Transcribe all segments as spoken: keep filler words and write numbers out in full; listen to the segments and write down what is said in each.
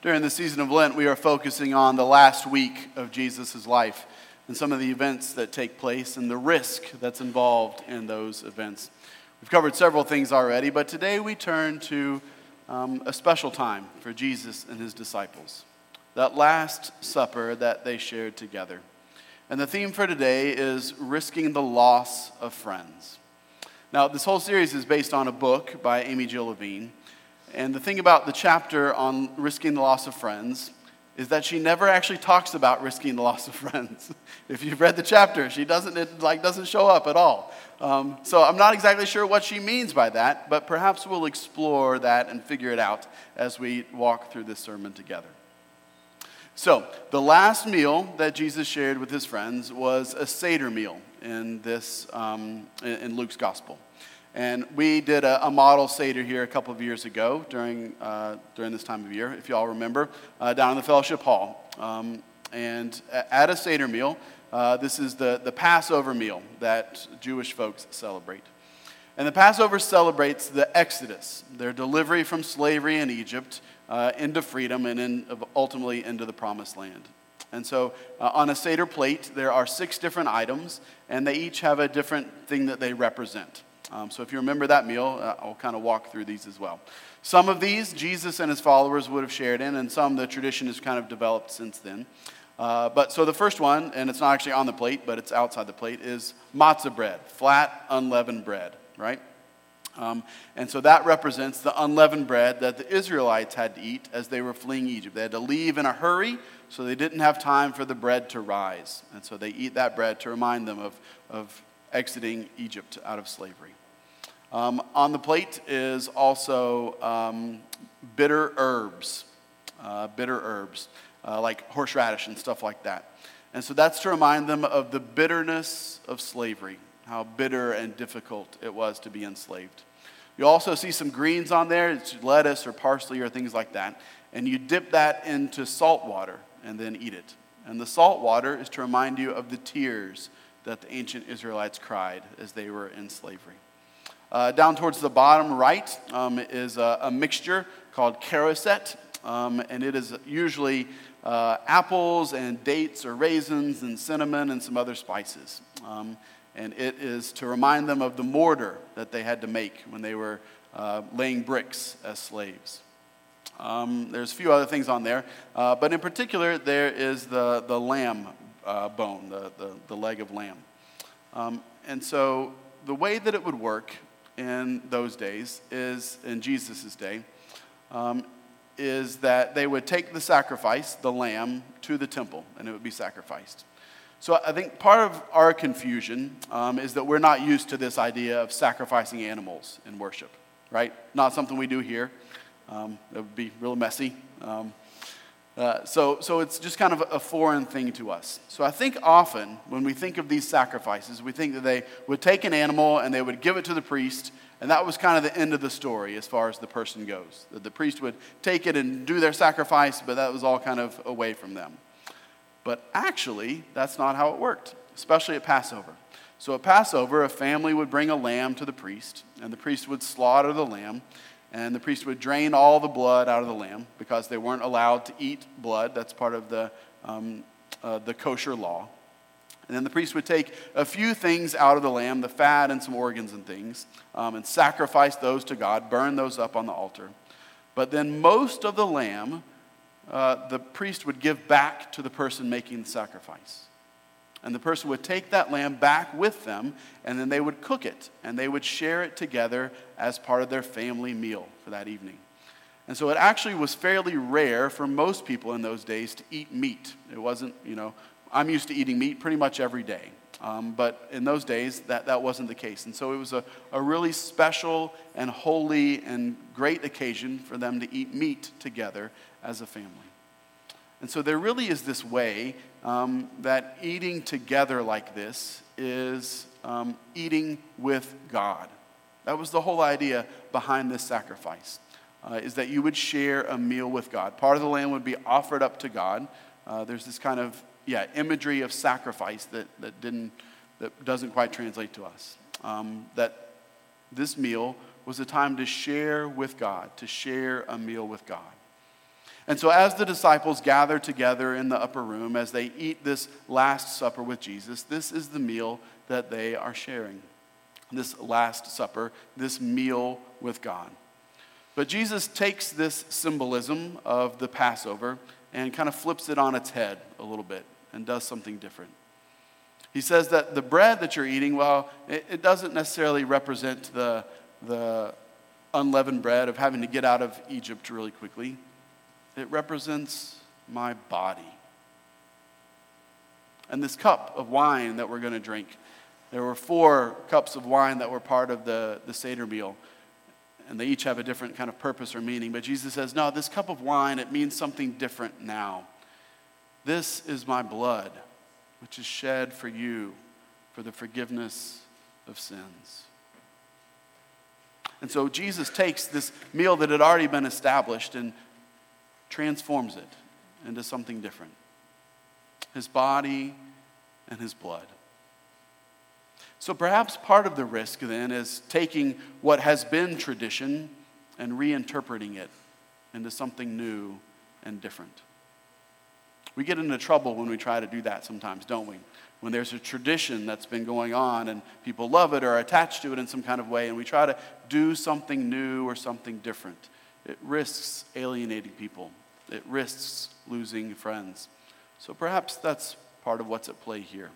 During the season of Lent, we are focusing on the last week of Jesus' life and some of the events that take place and the risk that's involved in those events. We've covered several things already, but today we turn to um, a special time for Jesus and his disciples, that last supper that they shared together. And the theme for today is risking the loss of friends. Now, this whole series is based on a book by Amy Jill Levine. And the thing about the chapter on risking the loss of friends is that she never actually talks about risking the loss of friends. If you've read the chapter, she doesn't it like doesn't show up at all. Um, so I'm not exactly sure what she means by that, but perhaps we'll explore that and figure it out as we walk through this sermon together. So the last meal that Jesus shared with his friends was a Seder meal in this um, in Luke's gospel. And we did a, a model Seder here a couple of years ago during uh, during this time of year, if you all remember, uh, down in the fellowship hall. Um, and at a Seder meal, uh, this is the, the Passover meal that Jewish folks celebrate. And the Passover celebrates the Exodus, their delivery from slavery in Egypt uh, into freedom and in, ultimately into the Promised Land. And so uh, on a Seder plate, there are six different items, and they each have a different thing that they represent. Um, so if you remember that meal, uh, I'll kind of walk through these as well. Some of these, Jesus and his followers would have shared in, and some the tradition has kind of developed since then. Uh, but so the first one, and it's not actually on the plate, but it's outside the plate, is matzah bread, flat, unleavened bread, right? Um, and so that represents the unleavened bread that the Israelites had to eat as they were fleeing Egypt. They had to leave in a hurry, so they didn't have time for the bread to rise. And so they eat that bread to remind them of, of exiting Egypt out of slavery. Um, on the plate is also um, bitter herbs, uh, bitter herbs, uh, like horseradish and stuff like that. And so that's to remind them of the bitterness of slavery, how bitter and difficult it was to be enslaved. You also see some greens on there, it's lettuce or parsley or things like that, and you dip that into salt water and then eat it. And the salt water is to remind you of the tears that the ancient Israelites cried as they were in slavery. Uh, down towards the bottom right um, is a, a mixture called charoset, um, and it is usually uh, apples and dates or raisins and cinnamon and some other spices. Um, and it is to remind them of the mortar that they had to make when they were uh, laying bricks as slaves. Um, there's a few other things on there, uh, but in particular there is the, the lamb uh, bone, the, the, the leg of lamb. Um, and so the way that it would work in those days is, in Jesus' day, um, is that they would take the sacrifice, the lamb, to the temple, and it would be sacrificed. So I think part of our confusion um, is that we're not used to this idea of sacrificing animals in worship, right? Not something we do here. Um, it would be real messy. Um, uh, so, so it's just kind of a foreign thing to us. So I think often when we think of these sacrifices, we think that they would take an animal and they would give it to the priest, and that was kind of the end of the story as far as the person goes. That the priest would take it and do their sacrifice, but that was all kind of away from them. But actually, that's not how it worked, especially at Passover. So at Passover, a family would bring a lamb to the priest, and the priest would slaughter the lamb, and the priest would drain all the blood out of the lamb because they weren't allowed to eat blood. That's part of the um, uh, the kosher law. And then the priest would take a few things out of the lamb, the fat and some organs and things, um, and sacrifice those to God, burn those up on the altar. But then most of the lamb, uh, the priest would give back to the person making the sacrifice. And the person would take that lamb back with them, and then they would cook it, and they would share it together as part of their family meal for that evening. And so it actually was fairly rare for most people in those days to eat meat. It wasn't, you know, I'm used to eating meat pretty much every day. Um, but in those days, that, that wasn't the case. And so it was a, a really special and holy and great occasion for them to eat meat together as a family. And so there really is this way um, that eating together like this is um, eating with God. That was the whole idea behind this sacrifice, uh, is that you would share a meal with God. Part of the lamb would be offered up to God. Uh, there's this kind of, yeah, imagery of sacrifice that, that, didn't, that doesn't quite translate to us. Um, that this meal was a time to share with God, to share a meal with God. And so as the disciples gather together in the upper room, as they eat this Last Supper with Jesus, this is the meal that they are sharing. This Last Supper, this meal with God. But Jesus takes this symbolism of the Passover and kind of flips it on its head a little bit and does something different. He says that the bread that you're eating, well, it, it doesn't necessarily represent the, the unleavened bread of having to get out of Egypt really quickly. It represents my body. And this cup of wine that we're going to drink, there were four cups of wine that were part of the, the Seder meal. And they each have a different kind of purpose or meaning. But Jesus says, no, this cup of wine, it means something different now. This is my blood, which is shed for you for the forgiveness of sins. And so Jesus takes this meal that had already been established and transforms it into something different. His body and his blood. So perhaps part of the risk then is taking what has been tradition and reinterpreting it into something new and different. We get into trouble when we try to do that sometimes, don't we? When there's a tradition that's been going on and people love it or are attached to it in some kind of way, and we try to do something new or something different. It risks alienating people. It risks losing friends. So perhaps that's part of what's at play here.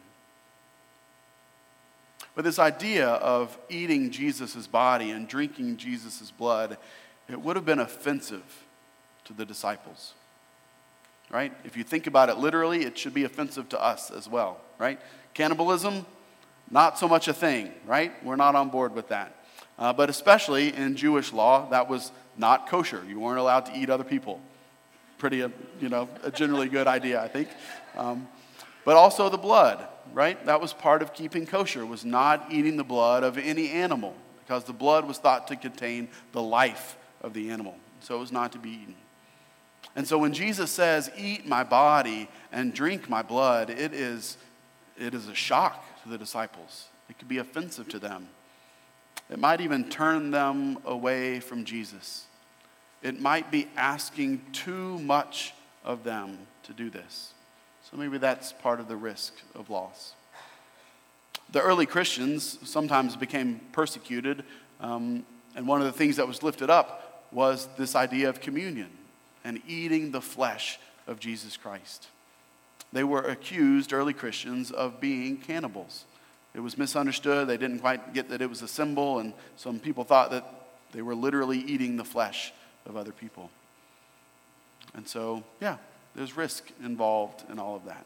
But this idea of eating Jesus' body and drinking Jesus' blood, it would have been offensive to the disciples, right? If you think about it literally, it should be offensive to us as well, right? Cannibalism, not so much a thing, right? We're not on board with that. Uh, but especially in Jewish law, that was not kosher. You weren't allowed to eat other people. Pretty, uh, you know, a generally good idea, I think. Um, but also the blood. Right? That was part of keeping kosher, was not eating the blood of any animal, because the blood was thought to contain the life of the animal. So it was not to be eaten. And so when Jesus says, eat my body and drink my blood, it is, it is a shock to the disciples. It could be offensive to them. It might even turn them away from Jesus. It might be asking too much of them to do this. So maybe that's part of the risk of loss. The early Christians sometimes became persecuted, um, and one of the things that was lifted up was this idea of communion and eating the flesh of Jesus Christ. They were accused, early Christians, of being cannibals. It was misunderstood. They didn't quite get that it was a symbol, and some people thought that they were literally eating the flesh of other people. And so, yeah. There's risk involved in all of that.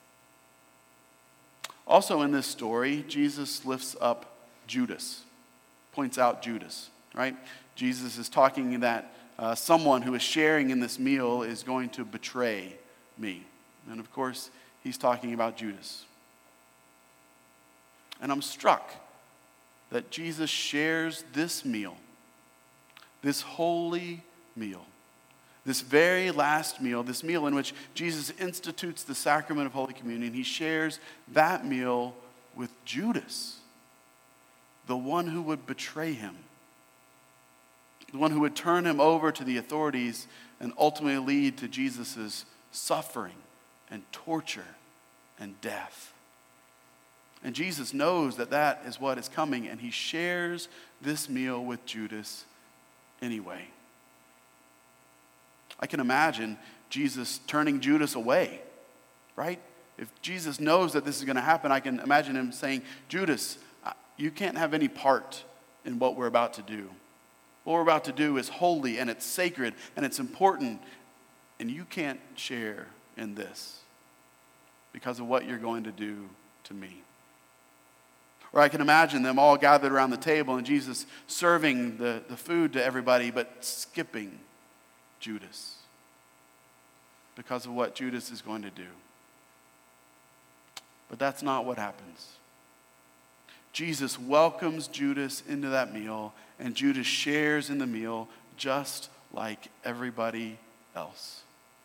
Also in this story, Jesus lifts up Judas, points out Judas, right? Jesus is talking that uh, someone who is sharing in this meal is going to betray me. And of course, he's talking about Judas. And I'm struck that Jesus shares this meal, this holy meal, this very last meal, this meal in which Jesus institutes the sacrament of Holy Communion. He shares that meal with Judas, the one who would betray him, the one who would turn him over to the authorities and ultimately lead to Jesus' suffering and torture and death. And Jesus knows that that is what is coming, and he shares this meal with Judas anyway. I can imagine Jesus turning Judas away, right? If Jesus knows that this is going to happen, I can imagine him saying, Judas, you can't have any part in what we're about to do. What we're about to do is holy, and it's sacred, and it's important, and you can't share in this because of what you're going to do to me. Or I can imagine them all gathered around the table and Jesus serving the, the food to everybody, but skipping Judas because of what Judas is going to do. But that's not what happens. Jesus welcomes Judas into that meal, and Judas shares in the meal just like everybody else.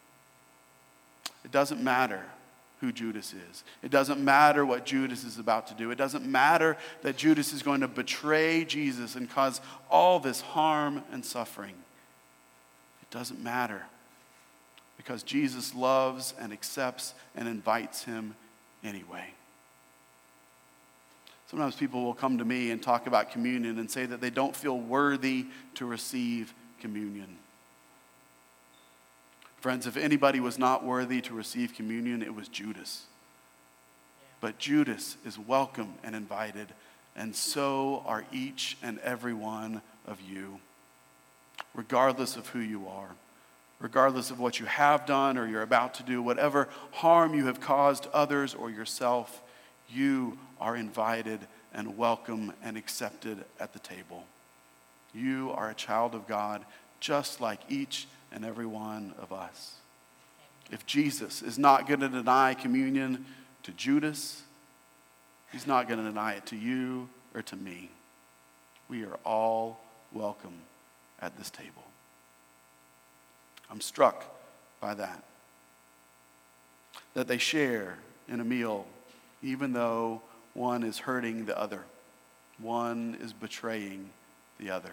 It doesn't matter who Judas is. It doesn't matter what Judas is about to do. It doesn't matter that Judas is going to betray Jesus and cause all this harm and suffering. It doesn't matter. because Jesus loves and accepts and invites him anyway. Sometimes people will come to me and talk about communion and say that they don't feel worthy to receive communion. Friends, if anybody was not worthy to receive communion, it was Judas. But Judas is welcome and invited, and so are each and every one of you, regardless of who you are, regardless of what you have done or you're about to do, whatever harm you have caused others or yourself, you are invited and welcome and accepted at the table. You are a child of God, just like each and every one of us. If Jesus is not going to deny communion to Judas, he's not going to deny it to you or to me. We are all welcome at this table. I'm struck by that. That they share in a meal, even though one is hurting the other. One is betraying the other.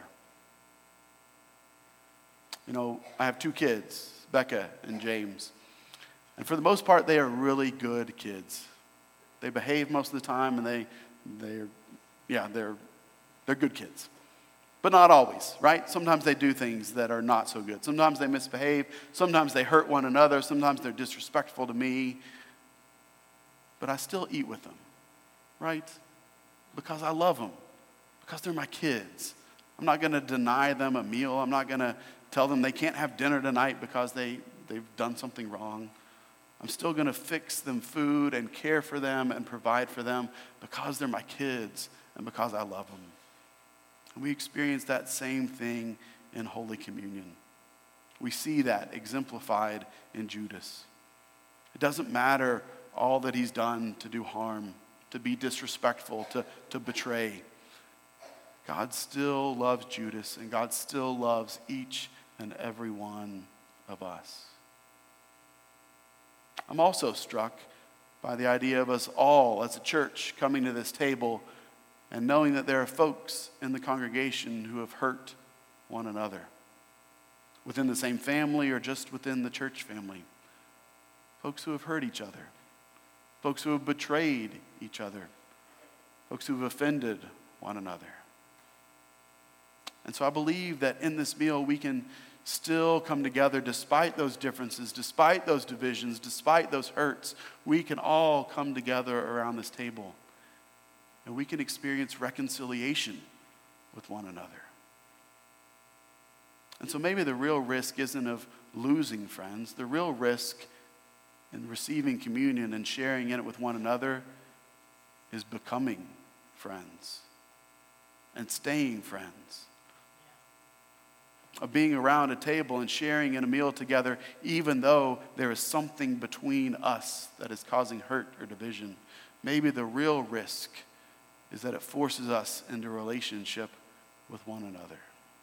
You know, I have two kids, Becca and James. And for the most part, they are really good kids. They behave most of the time, and they, they're, yeah, they're, they're good kids. But not always, right? Sometimes they do things that are not so good. Sometimes they misbehave. Sometimes they hurt one another. Sometimes they're disrespectful to me. But I still eat with them, right? Because I love them. Because they're my kids. I'm not going to deny them a meal. I'm not going to tell them they can't have dinner tonight because they, they've done something wrong. I'm still going to fix them food and care for them and provide for them because they're my kids and because I love them. And we experience that same thing in Holy Communion. We see that exemplified in Judas. It doesn't matter all that he's done to do harm, to be disrespectful, to, to betray. God still loves Judas, and God still loves each and every one of us. I'm also struck by the idea of us all as a church coming to this table and knowing that there are folks in the congregation who have hurt one another within the same family or just within the church family. Folks who have hurt each other. Folks who have betrayed each other. Folks who have offended one another. And so I believe that in this meal we can still come together despite those differences, despite those divisions, despite those hurts. We can all come together around this table. And we can experience reconciliation with one another. And so maybe the real risk isn't of losing friends. The real risk in receiving communion and sharing in it with one another is becoming friends and staying friends. Of being around a table and sharing in a meal together, even though there is something between us that is causing hurt or division. Maybe the real risk is that it forces us into relationship with one another.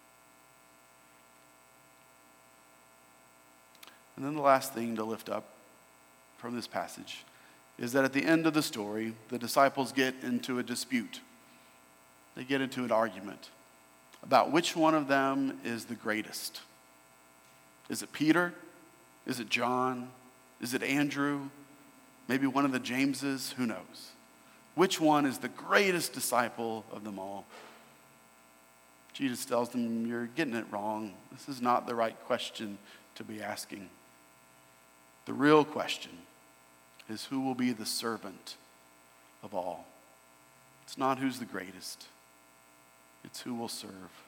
And then the last thing to lift up from this passage is that at the end of the story, the disciples get into a dispute. They get into an argument about which one of them is the greatest. Is it Peter? Is it John? Is it Andrew? Maybe one of the Jameses? Who knows? Which one is the greatest disciple of them all? Jesus tells them, you're getting it wrong. This is not the right question to be asking. The real question is who will be the servant of all. It's not who's the greatest. It's who will serve.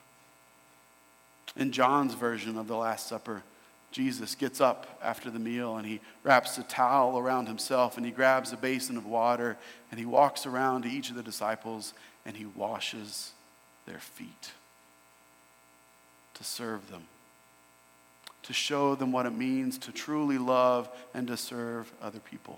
In John's version of the Last Supper, Jesus gets up after the meal and he wraps a towel around himself and he grabs a basin of water and he walks around to each of the disciples and he washes their feet to serve them, to show them what it means to truly love and to serve other people.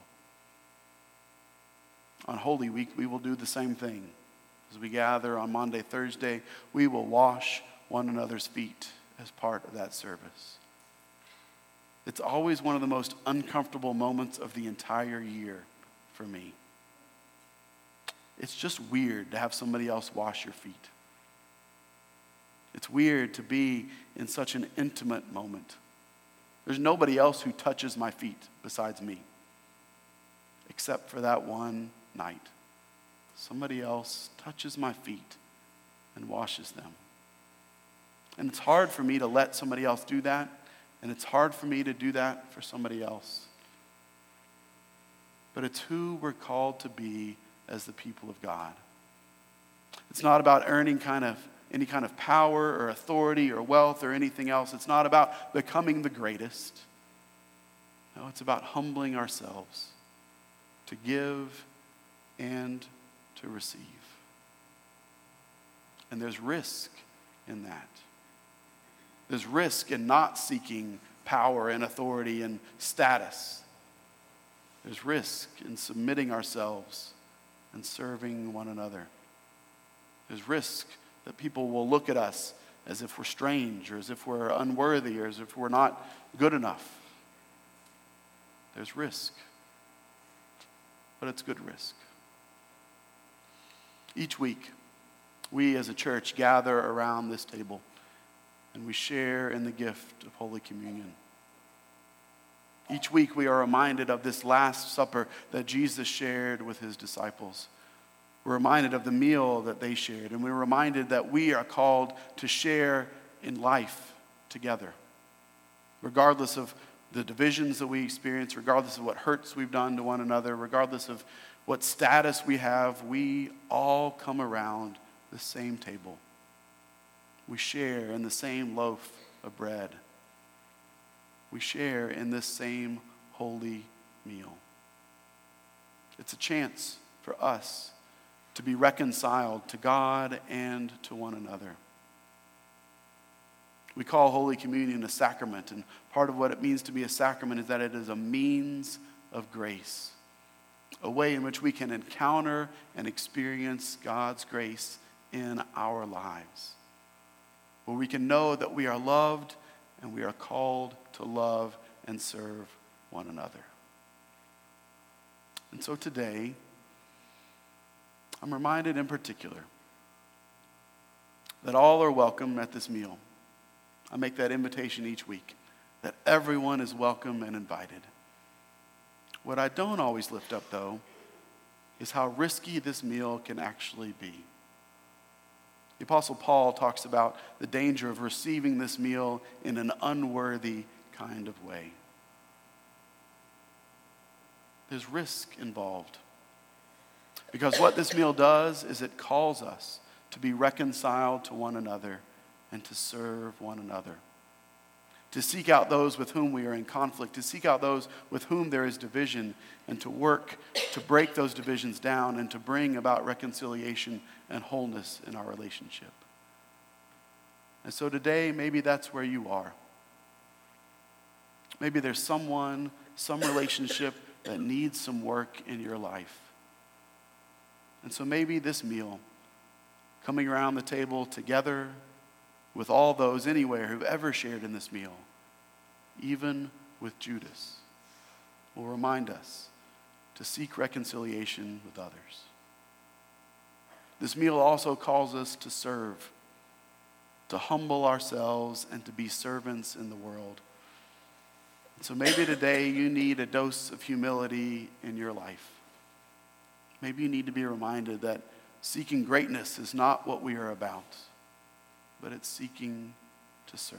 On Holy Week, we will do the same thing. As we gather on Maundy, Thursday, we will wash one another's feet as part of that service. It's always one of the most uncomfortable moments of the entire year for me. It's just weird to have somebody else wash your feet. It's weird to be in such an intimate moment. There's nobody else who touches my feet besides me, except for that one night. Somebody else touches my feet and washes them. And it's hard for me to let somebody else do that, and it's hard for me to do that for somebody else. But it's who we're called to be as the people of God. It's not about earning kind of any kind of power or authority or wealth or anything else. It's not about becoming the greatest. No, it's about humbling ourselves to give and to receive. And there's risk in that. There's risk in not seeking power and authority and status. There's risk in submitting ourselves and serving one another. There's risk that people will look at us as if we're strange or as if we're unworthy or as if we're not good enough. There's risk, but it's good risk. Each week, we as a church gather around this table and we share in the gift of Holy Communion. Each week we are reminded of this Last Supper that Jesus shared with his disciples. We're reminded of the meal that they shared, and we're reminded that we are called to share in life together. Regardless of the divisions that we experience, regardless of what hurts we've done to one another, regardless of what status we have, we all come around the same table. We share in the same loaf of bread. We share in this same holy meal. It's a chance for us to be reconciled to God and to one another. We call Holy Communion a sacrament, and part of what it means to be a sacrament is that it is a means of grace, a way in which we can encounter and experience God's grace in our lives, where we can know that we are loved and we are called to love and serve one another. And so today, I'm reminded in particular that all are welcome at this meal. I make that invitation each week, that everyone is welcome and invited. What I don't always lift up, though, is how risky this meal can actually be. The Apostle Paul talks about the danger of receiving this meal in an unworthy kind of way. There's risk involved. Because what this meal does is it calls us to be reconciled to one another and to serve one another. To seek out those with whom we are in conflict, to seek out those with whom there is division, and to work to break those divisions down and to bring about reconciliation and wholeness in our relationship. And so today, maybe that's where you are. Maybe there's someone, some relationship that needs some work in your life. And so maybe this meal, coming around the table together with all those anywhere who've ever shared in this meal, even with Judas, will remind us to seek reconciliation with others. This meal also calls us to serve, to humble ourselves and to be servants in the world. And so maybe today you need a dose of humility in your life. Maybe you need to be reminded that seeking greatness is not what we are about, but it's seeking to serve.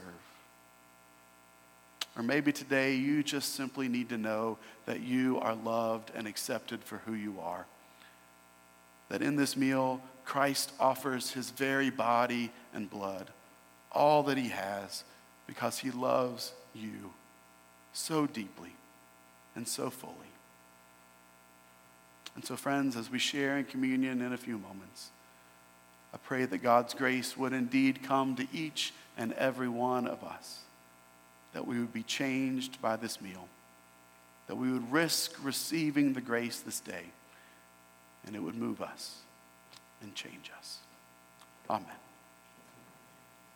Or maybe today you just simply need to know that you are loved and accepted for who you are. That in this meal, Christ offers his very body and blood, all that he has, because he loves you so deeply and so fully. And so, friends, as we share in communion in a few moments, I pray that God's grace would indeed come to each and every one of us, that we would be changed by this meal, that we would risk receiving the grace this day, and it would move us and change us. Amen.